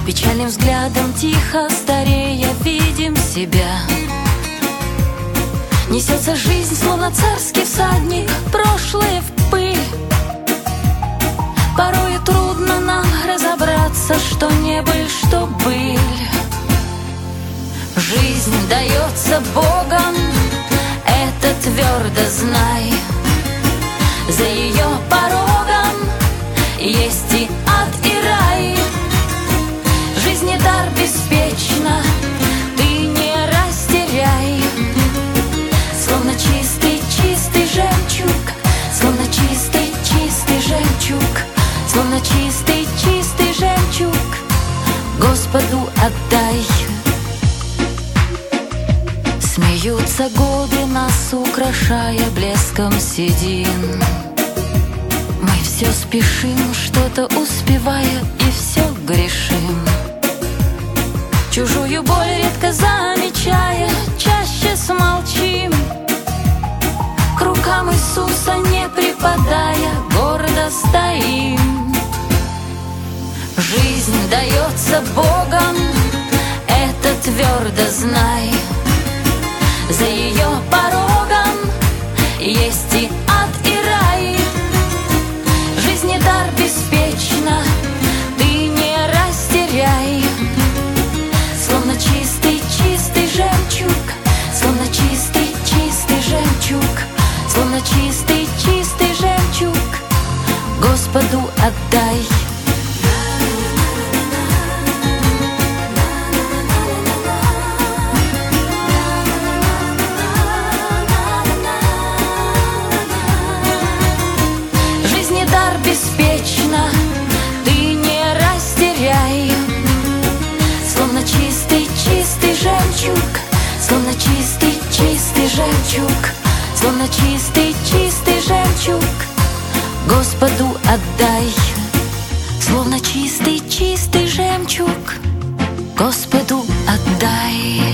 Печальным взглядом тихо старея видим себя. Несется жизнь, словно царский всадник, прошлое в пыль. Порою трудно нам разобраться, что не быль, что быль. Жизнь дается Богом, это твердо знай. За ее порогом есть и ад, и рай. Жизни дар беспечно, ты не растеряй. Словно чистый, чистый жемчуг, словно чистый, чистый жемчуг, словно чистый, чистый жемчуг, Господу отдай. Смеются годы, нас украшая блеском седин. Мы все спешим, что-то успевая, и все грешим. Чужую боль редко замечая, чаще смолчим. К рукам Иисуса не припадая, гордо стоим. Жизнь дается Богом, это твердо знай. За ее порогом есть и ад, и рай. Жизни дар беспечно, ты не растеряй. Словно чистый, чистый жемчуг, словно чистый, чистый жемчуг, словно чистый, чистый жемчуг, Господу отдай. Беспечно, ты не растеряй. Словно чистый, чистый жемчуг, словно чистый, чистый жемчуг, словно чистый, чистый жемчуг, Господу отдай. Словно чистый, чистый жемчуг, Господу отдай.